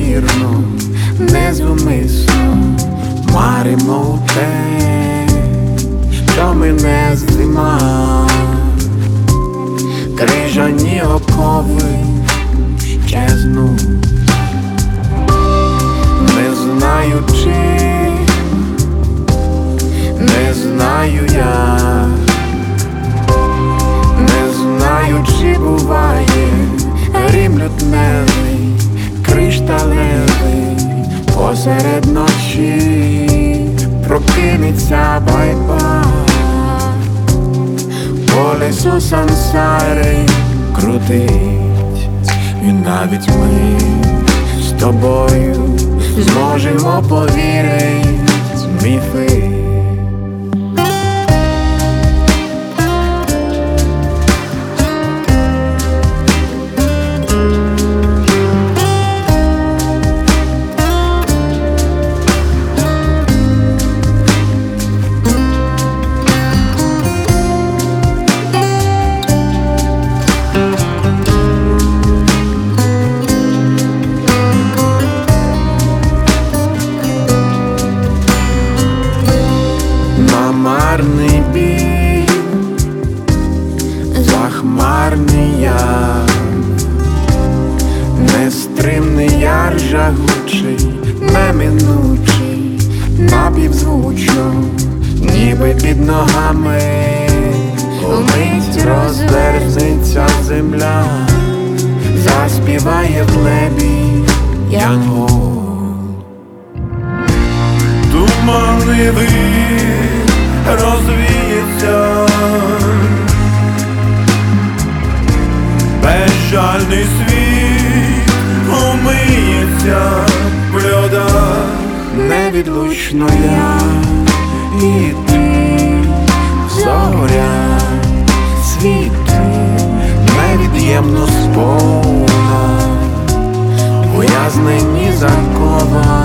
неймовірно, незумисно маримо у те, що мене здима. Крижані окови щезнуть, не знаю чим, не знаю як, не знаю, чи буває грім лютневий, кришталевий посеред ночі прокинеться байбак. Колесо сансари крутить, і навіть ми з тобою зможемо повірити в міфи. Марний бій, захмарний яр, нестримний яр жагучий, неминучий, напівзвучно, ніби під ногами умить розверзнеться земля, заспіває в небі янгол. Туманний розвіється, безжальний світ умиється в льодах. Невідлучно я і ти, зоря, світи, невід'ємно сповна, ув'язнені закова.